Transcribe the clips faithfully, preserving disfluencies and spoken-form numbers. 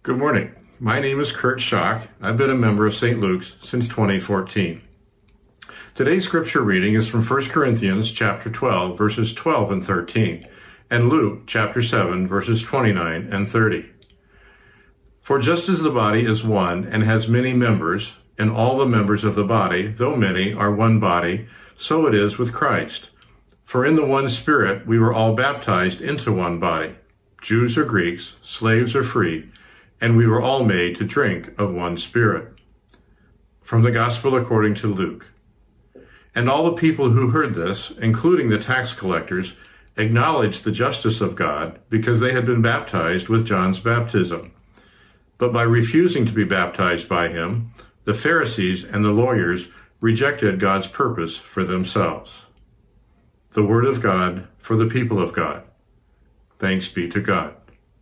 Good morning. My name is Kurt Schock. I've been a member of Saint Luke's since twenty fourteen. Today's scripture reading is from First Corinthians chapter twelve, verses twelve and thirteen, and Luke chapter seven, verses twenty-nine and thirty. For just as the body is one and has many members, and all the members of the body, though many, are one body, so it is with Christ. For in the one Spirit we were all baptized into one body, Jews or Greeks, slaves or free, and we were all made to drink of one Spirit. From the Gospel according to Luke. And all the people who heard this, including the tax collectors, acknowledged the justice of God because they had been baptized with John's baptism. But by refusing to be baptized by him, the Pharisees and the lawyers rejected God's purpose for themselves. The word of God for the people of God. Thanks be to God.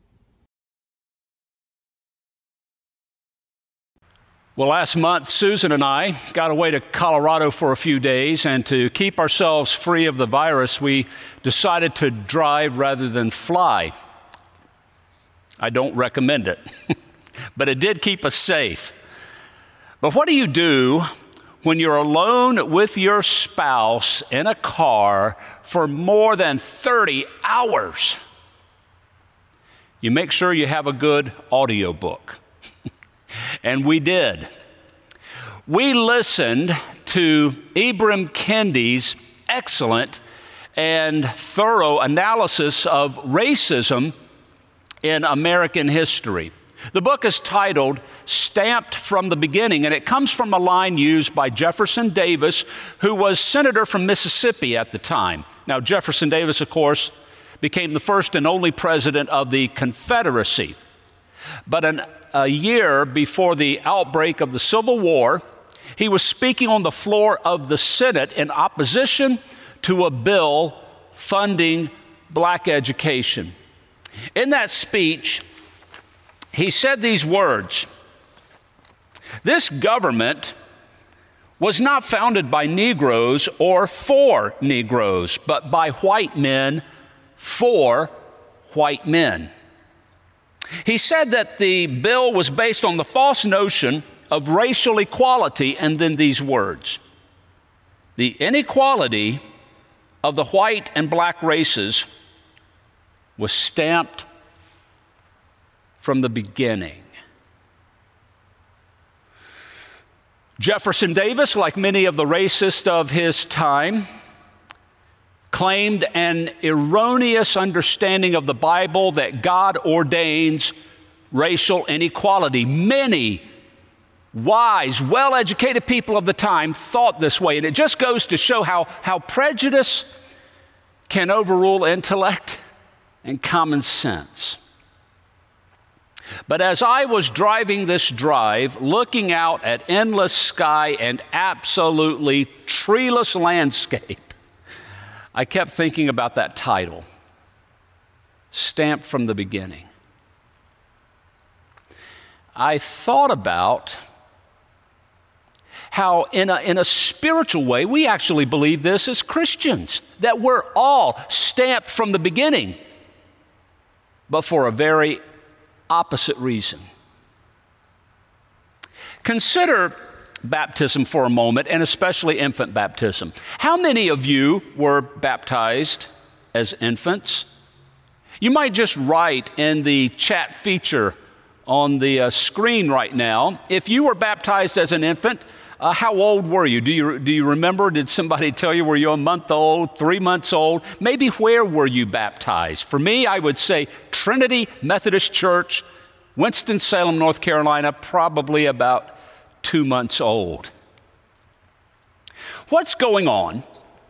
Well, last month, Susan and I got away to Colorado for a few days, and to keep ourselves free of the virus, we decided to drive rather than fly. I don't recommend it, but it did keep us safe. But what do you do when you're alone with your spouse in a car for more than thirty hours? You make sure you have a good audiobook. And we did. We listened to Ibram Kendi's excellent and thorough analysis of racism in American history. The book is titled Stamped from the Beginning, and it comes from a line used by Jefferson Davis, who was senator from Mississippi at the time. Now, Jefferson Davis, of course, became the first and only president of the Confederacy. But an A year before the outbreak of the Civil War, he was speaking on the floor of the Senate in opposition to a bill funding black education. In that speech, he said these words: "This government was not founded by Negroes or for Negroes, but by white men for white men." He said that the bill was based on the false notion of racial equality, and then these words: "The inequality of the white and black races was stamped from the beginning." Jefferson Davis, like many of the racists of his time, claimed an erroneous understanding of the Bible that God ordains racial inequality. Many wise, well-educated people of the time thought this way, and it just goes to show how, how prejudice can overrule intellect and common sense. But as I was driving this drive, looking out at endless sky and absolutely treeless landscape, I kept thinking about that title, Stamped from the Beginning. I thought about how in a, in a spiritual way, we actually believe this as Christians, that we're all stamped from the beginning, but for a very opposite reason. Consider baptism for a moment, and especially infant baptism. How many of you were baptized as infants? You might just write in the chat feature on the uh, screen right now, if you were baptized as an infant, uh, how old were you? Do you do you remember? Did somebody tell you, were you a month old, three months old? Maybe where were you baptized? For me, I would say Trinity Methodist Church, Winston-Salem, North Carolina, probably about two months old. What's going on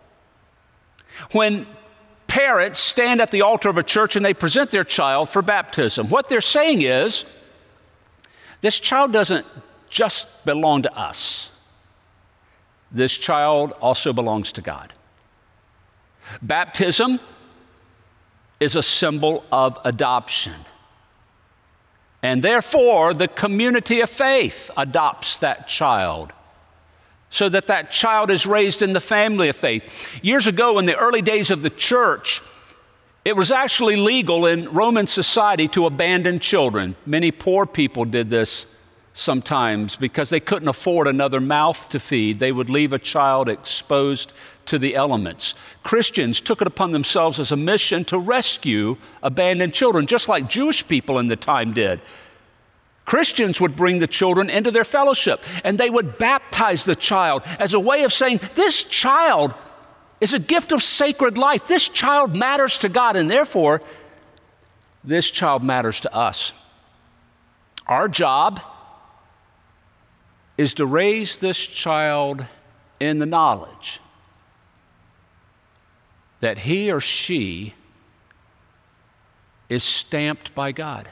when parents stand at the altar of a church and they present their child for baptism? What they're saying is, this child doesn't just belong to us. This child also belongs to God. Baptism is a symbol of adoption. And therefore, the community of faith adopts that child so that that child is raised in the family of faith. Years ago, in the early days of the church, It was actually legal in Roman society to abandon children. Many poor people did this sometimes because they couldn't afford another mouth to feed. They would leave a child exposed to the elements. Christians took it upon themselves as a mission to rescue abandoned children, just like Jewish people in the time did. Christians would bring the children into their fellowship, and they would baptize the child as a way of saying, this child is a gift of sacred life. This child matters to God, and therefore, this child matters to us. Our job is to raise this child in the knowledge that he or she is stamped by God.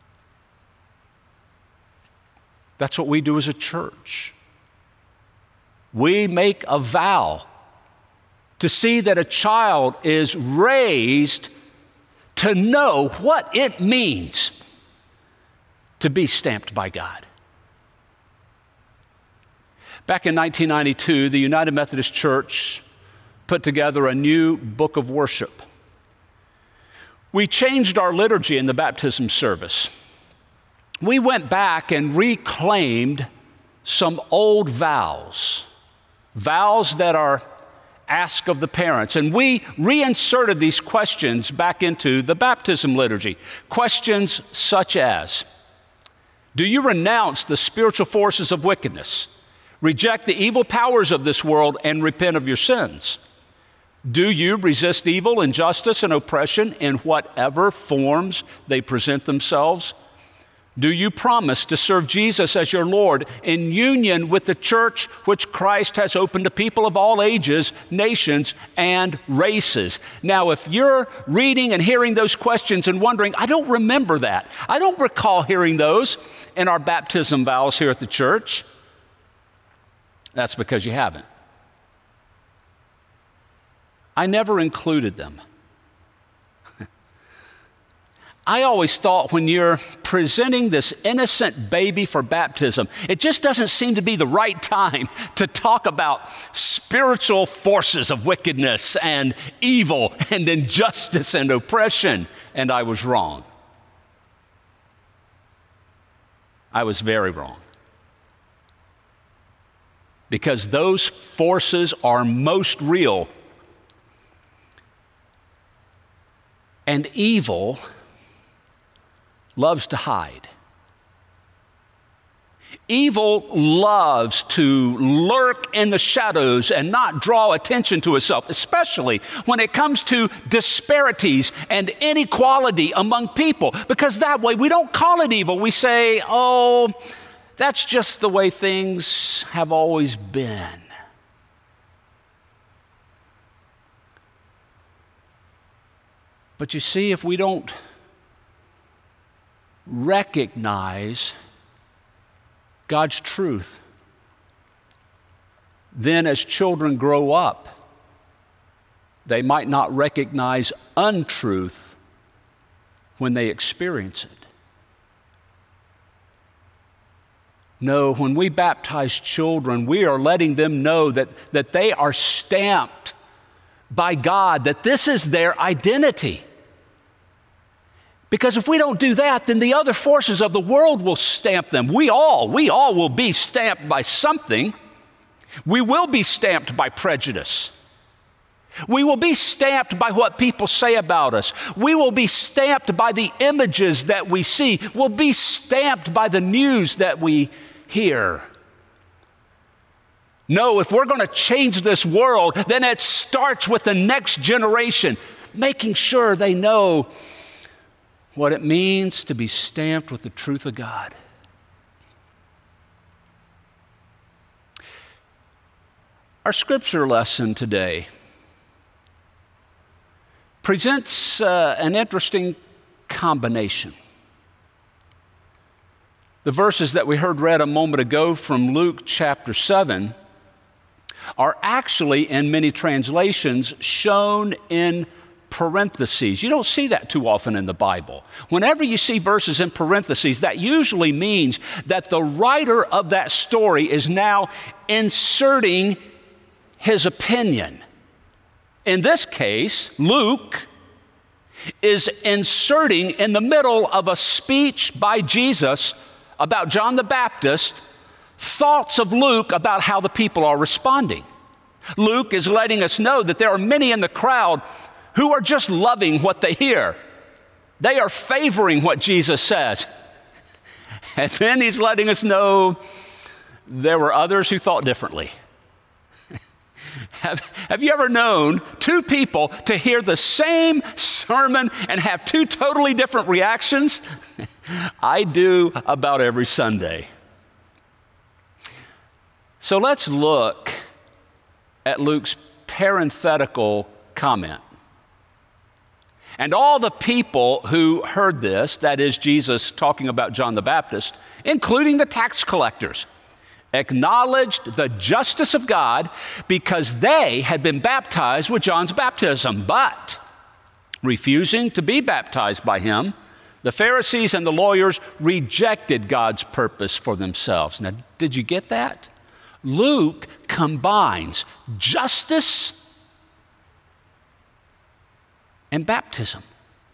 That's what we do as a church. We make a vow to see that a child is raised to know what it means to be stamped by God. Back in nineteen ninety-two, the United Methodist Church put together a new book of worship. We changed our liturgy in the baptism service. We went back and reclaimed some old vows, vows that are asked of the parents, and we reinserted these questions back into the baptism liturgy. Questions such as, do you renounce the spiritual forces of wickedness, reject the evil powers of this world, and repent of your sins? Do you resist evil, injustice, and oppression in whatever forms they present themselves? Do you promise to serve Jesus as your Lord in union with the church which Christ has opened to people of all ages, nations, and races? Now, if you're reading and hearing those questions and wondering, I don't remember that. I don't recall hearing those in our baptism vows here at the church. That's because you haven't. I never included them. I always thought when you're presenting this innocent baby for baptism, it just doesn't seem to be the right time to talk about spiritual forces of wickedness and evil and injustice and oppression. And I was wrong. I was very wrong. Because those forces are most real. And evil loves to hide. Evil loves to lurk in the shadows and not draw attention to itself, especially when it comes to disparities and inequality among people, because that way we don't call it evil. We say, oh, that's just the way things have always been. But you see, if we don't recognize God's truth, then as children grow up, they might not recognize untruth when they experience it. No, when we baptize children, we are letting them know that, that they are stamped by God, that this is their identity. Because if we don't do that, then the other forces of the world will stamp them. We all, we all will be stamped by something. We will be stamped by prejudice. We will be stamped by what people say about us. We will be stamped by the images that we see. We'll be stamped by the news that we hear. No, if we're going to change this world, then it starts with the next generation, making sure they know what it means to be stamped with the truth of God. Our scripture lesson today presents uh, an interesting combination. The verses that we heard read a moment ago from Luke chapter seven are actually, in many translations, shown in parentheses. You don't see that too often in the Bible. Whenever you see verses in parentheses, that usually means that the writer of that story is now inserting his opinion. In this case, Luke is inserting in the middle of a speech by Jesus about John the Baptist thoughts of Luke about how the people are responding. Luke is letting us know that there are many in the crowd who are just loving what they hear. They are favoring what Jesus says. And then he's letting us know there were others who thought differently. Have, have you ever known two people to hear the same sermon and have two totally different reactions? I do about every Sunday. So let's look at Luke's parenthetical comment. And all the people who heard this, that is Jesus talking about John the Baptist, including the tax collectors, acknowledged the justice of God because they had been baptized with John's baptism. But refusing to be baptized by him, the Pharisees and the lawyers rejected God's purpose for themselves. Now, did you get that? Luke combines justice and baptism.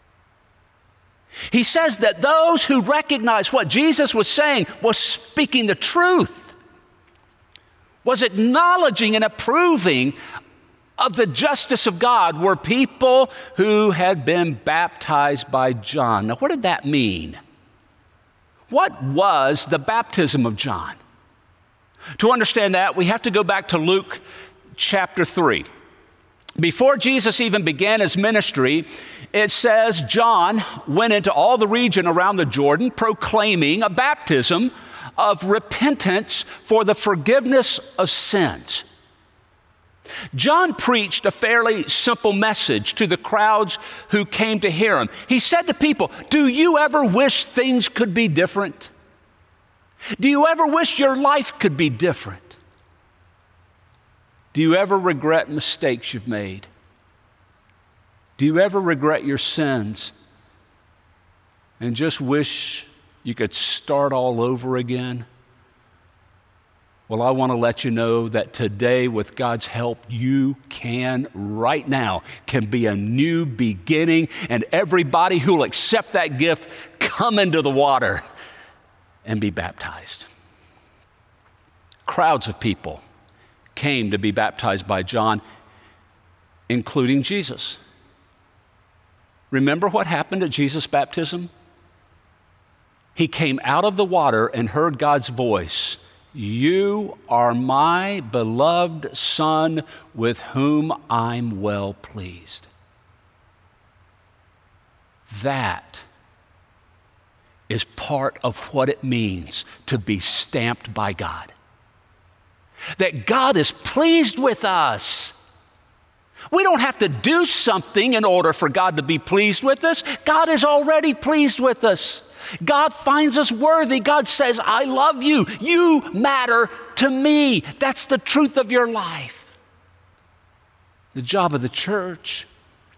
He says that those who recognized what Jesus was saying was speaking the truth, was acknowledging and approving of the justice of God, were people who had been baptized by John. Now, what did that mean? What was the baptism of John? To understand that, we have to go back to Luke chapter three. Before Jesus even began his ministry, it says John went into all the region around the Jordan proclaiming a baptism of repentance for the forgiveness of sins. John preached a fairly simple message to the crowds who came to hear him. He said to people, "Do you ever wish things could be different? Do you ever wish your life could be different? Do you ever regret mistakes you've made? Do you ever regret your sins and just wish you could start all over again?" Well, I want to let you know that today, with God's help, you can, right now, can be a new beginning, and everybody who will accept that gift, come into the water and be baptized. Crowds of people came to be baptized by John, including Jesus. Remember what happened at Jesus' baptism? He came out of the water and heard God's voice. "You are my beloved Son, with whom I'm well pleased." That is part of what it means to be stamped by God. That God is pleased with us. We don't have to do something in order for God to be pleased with us. God is already pleased with us. God finds us worthy. God says, "I love you. You matter to me." That's the truth of your life. The job of the church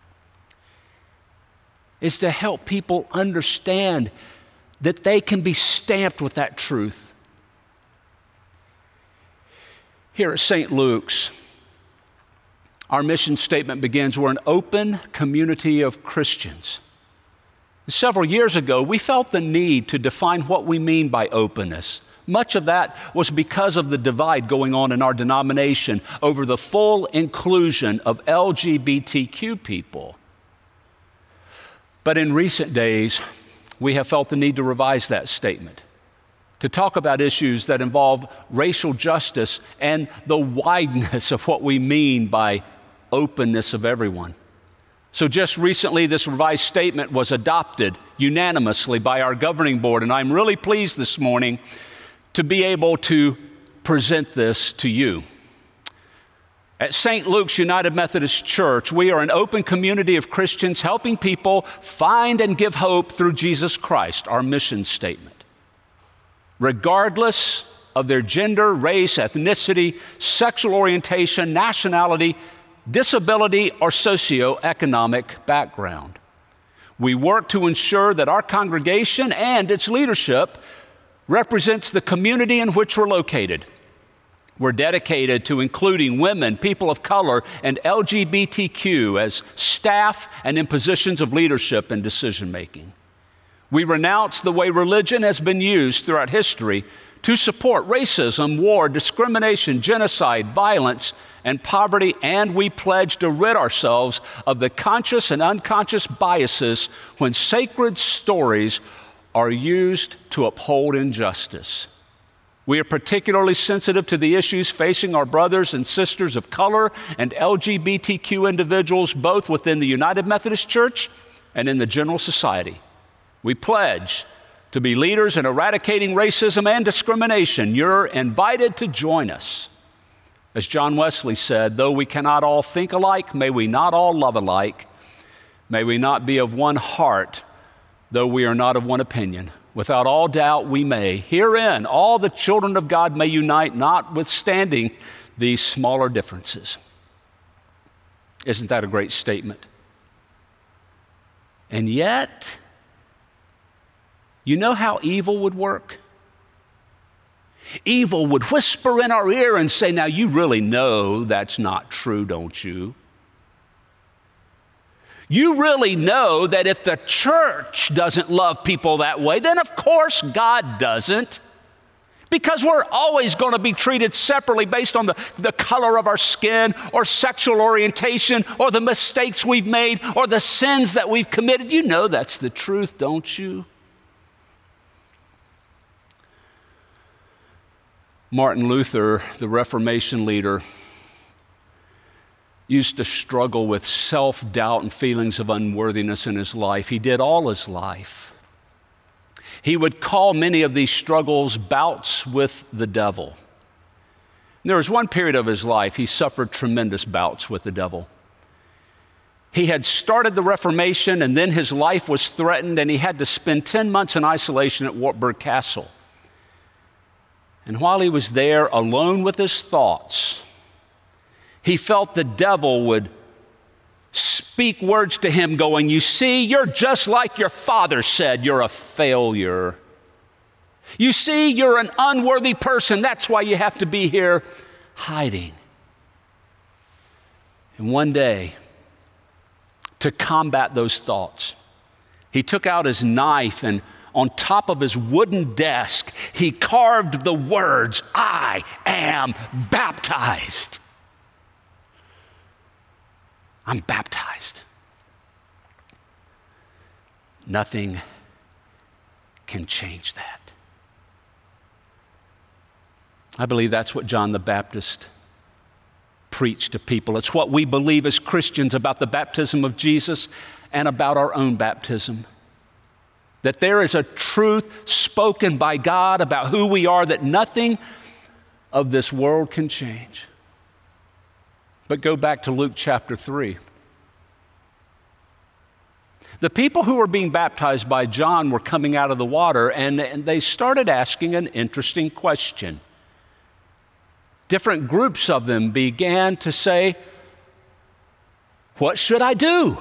is to help people understand that they can be stamped with that truth. Here at Saint Luke's, our mission statement begins, "We're an open community of Christians." Several years ago, we felt the need to define what we mean by openness. Much of that was because of the divide going on in our denomination over the full inclusion of L G B T Q people. But in recent days, we have felt the need to revise that statement, to talk about issues that involve racial justice and the wideness of what we mean by openness of everyone. So just recently, this revised statement was adopted unanimously by our governing board, and I'm really pleased this morning to be able to present this to you. At Saint Luke's United Methodist Church, we are an open community of Christians helping people find and give hope through Jesus Christ, our mission statement. Regardless of their gender, race, ethnicity, sexual orientation, nationality, disability, or socioeconomic background. We work to ensure that our congregation and its leadership represents the community in which we're located. We're dedicated to including women, people of color, and L G B T Q as staff and in positions of leadership and decision-making. We renounce the way religion has been used throughout history to support racism, war, discrimination, genocide, violence, and poverty, and we pledge to rid ourselves of the conscious and unconscious biases when sacred stories are used to uphold injustice. We are particularly sensitive to the issues facing our brothers and sisters of color and L G B T Q individuals, both within the United Methodist Church and in the general society. We pledge to be leaders in eradicating racism and discrimination. You're invited to join us. As John Wesley said, though we cannot all think alike, may we not all love alike. May we not be of one heart, though we are not of one opinion. Without all doubt, we may. Herein, all the children of God may unite, notwithstanding these smaller differences. Isn't that a great statement? And yet, you know how evil would work? Evil would whisper in our ear and say, now you really know that's not true, don't you? You really know that if the church doesn't love people that way, then of course God doesn't. Because we're always going to be treated separately based on the, the color of our skin or sexual orientation or the mistakes we've made or the sins that we've committed. You know that's the truth, don't you? Martin Luther, the Reformation leader, used to struggle with self-doubt and feelings of unworthiness in his life. He did all his life. He would call many of these struggles bouts with the devil. There was one period of his life he suffered tremendous bouts with the devil. He had started the Reformation, and then his life was threatened, and he had to spend ten months in isolation at Wartburg Castle. And while he was there alone with his thoughts, he felt the devil would speak words to him going, you see, you're just like your father said, you're a failure. You see, you're an unworthy person. That's why you have to be here hiding. And one day, to combat those thoughts, he took out his knife and on top of his wooden desk, he carved the words, I am baptized. I'm baptized. Nothing can change that. I believe that's what John the Baptist preached to people. It's what we believe as Christians about the baptism of Jesus and about our own baptism. That there is a truth spoken by God about who we are that nothing of this world can change. But go back to Luke chapter three. The people who were being baptized by John were coming out of the water, and they started asking an interesting question. Different groups of them began to say, what should I do?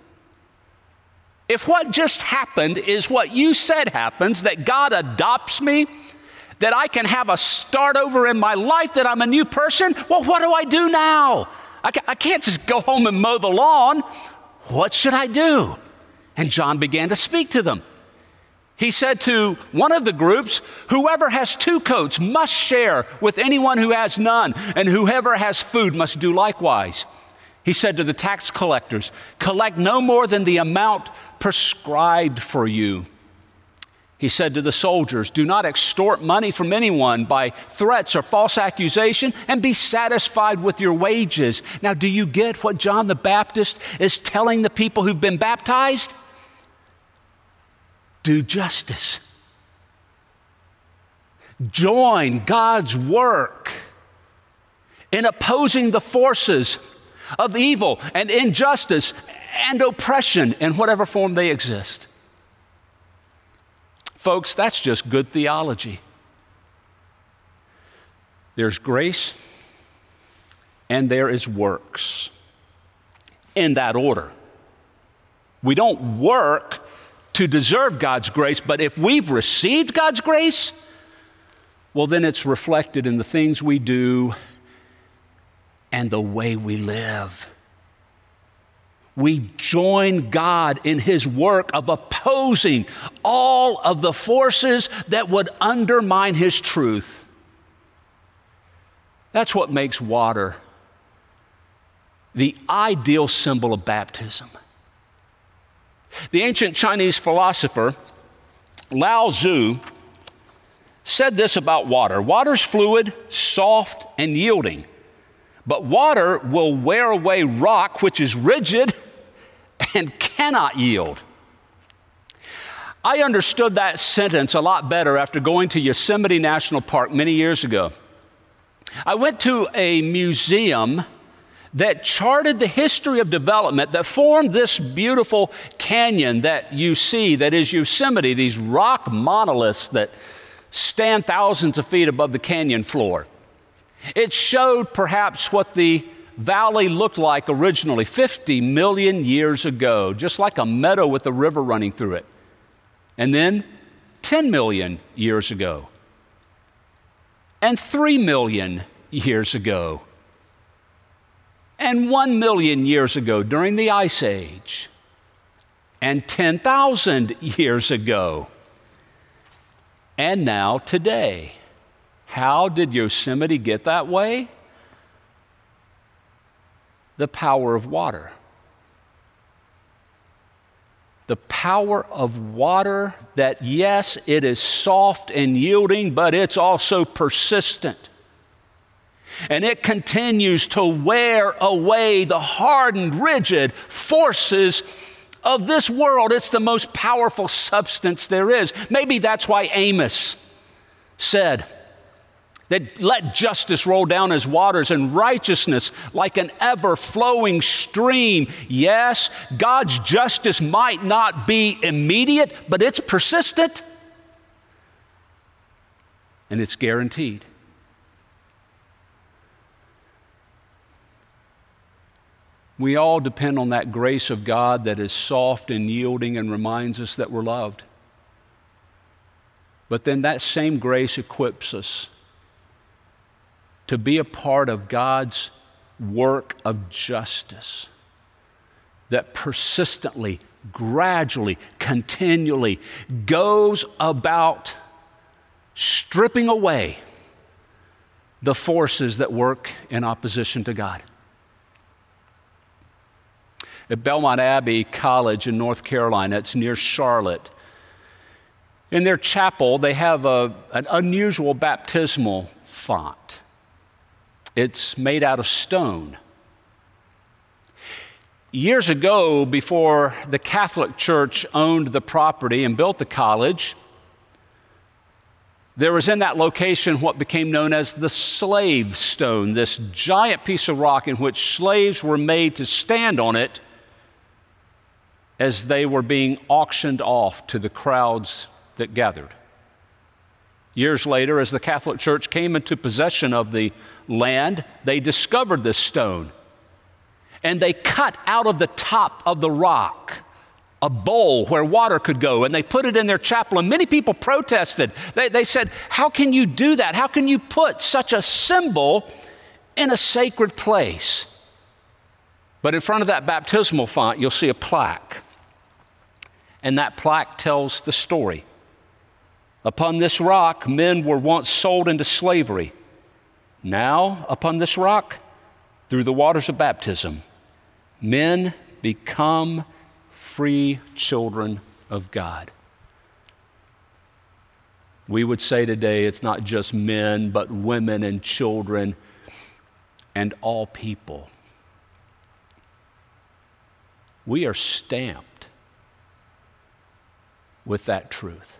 If what just happened is what you said happens, that God adopts me, that I can have a start over in my life, that I'm a new person, well, what do I do now? I, ca- I can't just go home and mow the lawn. What should I do? And John began to speak to them. He said to one of the groups, whoever has two coats must share with anyone who has none, and whoever has food must do likewise. He said to the tax collectors, collect no more than the amount prescribed for you. He said to the soldiers, do not extort money from anyone by threats or false accusation, and be satisfied with your wages. Now, do you get what John the Baptist is telling the people who've been baptized? Do justice. Join God's work in opposing the forces of evil and injustice and oppression in whatever form they exist. Folks, that's just good theology. There's grace and there is works in that order. We don't work to deserve God's grace, but if we've received God's grace, well, then it's reflected in the things we do and the way we live. We join God in his work of opposing all of the forces that would undermine his truth. That's what makes water the ideal symbol of baptism. The ancient Chinese philosopher Lao Tzu said this about water. Water's fluid, soft, and yielding. But water will wear away rock, which is rigid and cannot yield. I understood that sentence a lot better after going to Yosemite National Park many years ago. I went to a museum that charted the history of development that formed this beautiful canyon that you see, that is Yosemite, these rock monoliths that stand thousands of feet above the canyon floor. It showed perhaps what the valley looked like originally fifty million years ago, just like a meadow with a river running through it. And then ten million years ago, and three million years ago, and one million years ago during the Ice Age, and ten thousand years ago, and now today. How did Yosemite get that way? The power of water. The power of water that, yes, it is soft and yielding, but it's also persistent. And it continues to wear away the hardened, rigid forces of this world. It's the most powerful substance there is. Maybe that's why Amos said that let justice roll down as waters and righteousness like an ever-flowing stream. Yes, God's justice might not be immediate, but it's persistent and it's guaranteed. We all depend on that grace of God that is soft and yielding and reminds us that we're loved. But then that same grace equips us to be a part of God's work of justice that persistently, gradually, continually goes about stripping away the forces that work in opposition to God. At Belmont Abbey College in North Carolina, it's near Charlotte, in their chapel, they have a, an unusual baptismal font. It's made out of stone. Years ago, before the Catholic Church owned the property and built the college, there was in that location what became known as the slave stone, this giant piece of rock in which slaves were made to stand on it as they were being auctioned off to the crowds that gathered. Years later, as the Catholic Church came into possession of the land, they discovered this stone. And they cut out of the top of the rock a bowl where water could go, and they put it in their chapel, and many people protested. They, they said, how can you do that? How can you put such a symbol in a sacred place? But in front of that baptismal font, you'll see a plaque. And that plaque tells the story. Upon this rock, men were once sold into slavery. Now, upon this rock, through the waters of baptism, men become free children of God. We would say today it's not just men, but women and children and all people. We are stamped with that truth.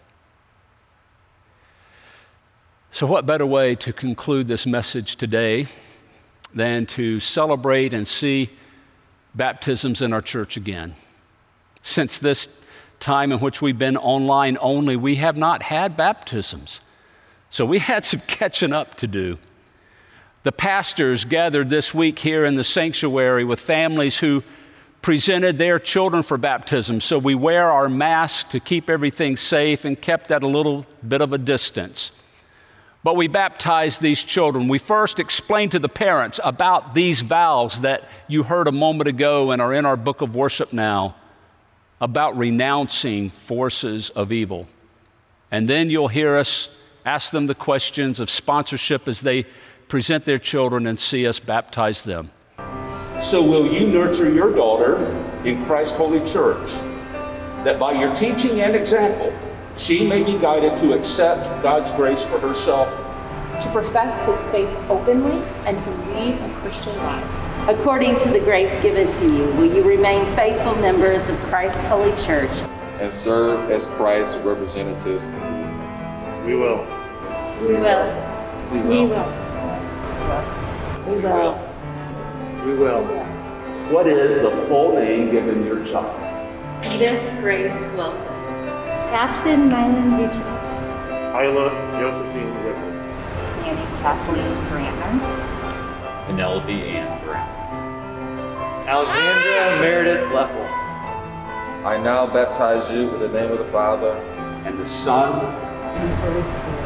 So what better way to conclude this message today than to celebrate and see baptisms in our church again? Since this time in which we've been online only, we have not had baptisms. So we had some catching up to do. The pastors gathered this week here in the sanctuary with families who presented their children for baptism. So we wear our masks to keep everything safe and kept at a little bit of a distance. But we baptize these children. We first explain to the parents about these vows that you heard a moment ago and are in our book of worship now, about renouncing forces of evil. And then you'll hear us ask them the questions of sponsorship as they present their children and see us baptize them. So will you nurture your daughter in Christ's holy church, that by your teaching and example, she may be guided to accept God's grace for herself, to profess his faith openly, and to lead a Christian life? According to the grace given to you, will you remain faithful members of Christ's holy church and serve as Christ's representatives? We will. We will. We will. We will. We will. We will. What is the full name given your child? Edith Grace Wilson. Ashton Mylan Buchnich. Isla Josephine Whitman. Annie Kathleen Brantner. Penelope Ann Brown. Alexandra Meredith Leffel. I now baptize you in the name of the Father, and the Son, And the Holy Spirit.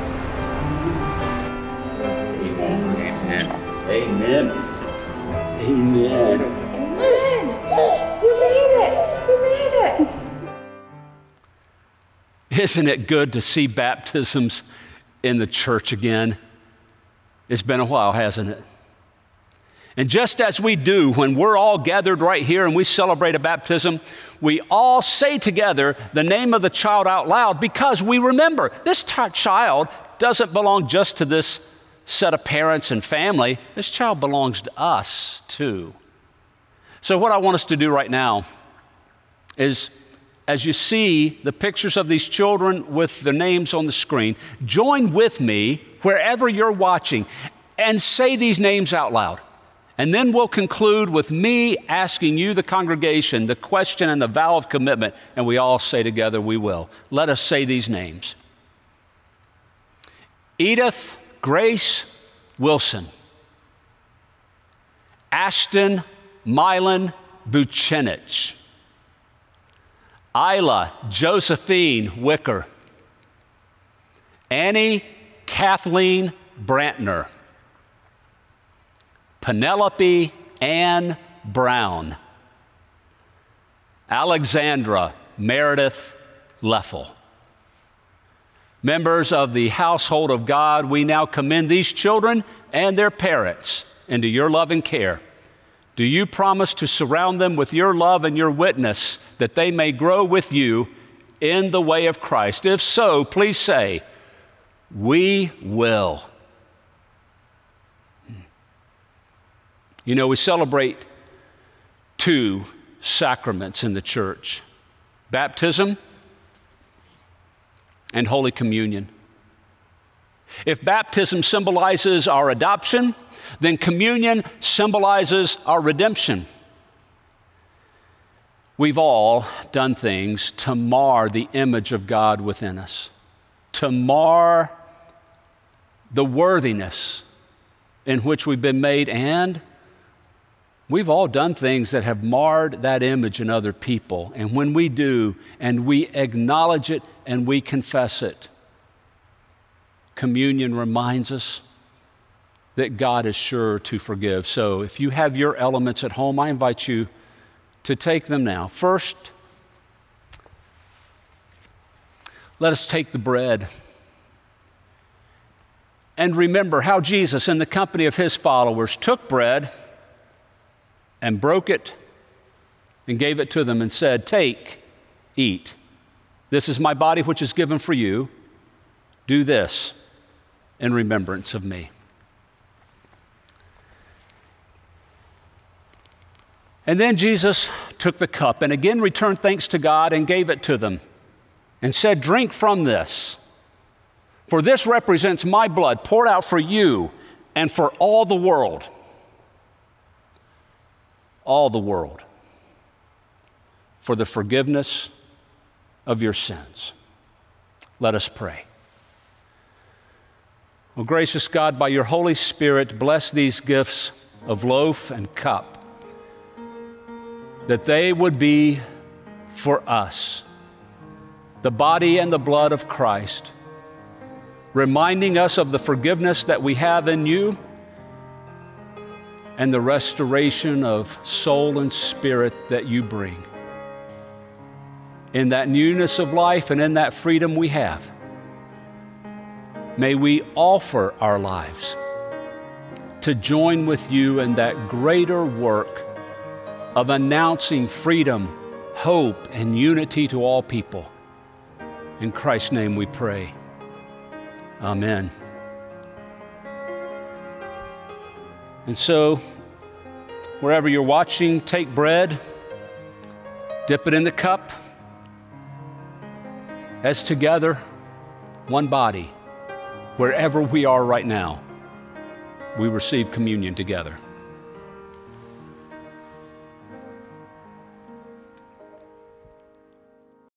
Amen. Amen. Amen. Amen. You made it. You made it. Isn't it good to see baptisms in the church again? It's been a while, hasn't it? And just as we do when we're all gathered right here and we celebrate a baptism, we all say together the name of the child out loud because we remember this t- child doesn't belong just to this set of parents and family. This child belongs to us too. So what I want us to do right now is, as you see the pictures of these children with their names on the screen, join with me wherever you're watching and say these names out loud. And then we'll conclude with me asking you, the congregation, the question and the vow of commitment, and we all say together, we will. Let us say these names. Edith Grace Wilson. Ashton Mylan Buchnich. Isla Josephine Wicker. Annie Kathleen Brantner. Penelope Ann Brown. Alexandra Meredith Leffel. Members of the household of God, we now commend these children and their parents into your loving care. Do you promise to surround them with your love and your witness that they may grow with you in the way of Christ? If so, please say, we will. You know, we celebrate two sacraments in the church: baptism and Holy Communion. If baptism symbolizes our adoption, then communion symbolizes our redemption. We've all done things to mar the image of God within us, to mar the worthiness in which we've been made, and we've all done things that have marred that image in other people. And when we do, and we acknowledge it and we confess it, communion reminds us that God is sure to forgive. So if you have your elements at home, I invite you to take them now. First, let us take the bread and remember how Jesus, in the company of his followers, took bread and broke it and gave it to them and said, "Take, eat. This is my body which is given for you. Do this in remembrance of me." And then Jesus took the cup and again returned thanks to God and gave it to them and said, "Drink from this, for this represents my blood poured out for you and for all the world." All the world, for the forgiveness of your sins. Let us pray. Oh, gracious God, by your Holy Spirit, bless these gifts of loaf and cup, that they would be for us the body and the blood of Christ, reminding us of the forgiveness that we have in you and the restoration of soul and spirit that you bring. In that newness of life and in that freedom we have, may we offer our lives to join with you in that greater work of announcing freedom, hope, and unity to all people. In Christ's name we pray. Amen. And so, wherever you're watching, take bread, dip it in the cup, as together, one body, wherever we are right now, we receive communion together.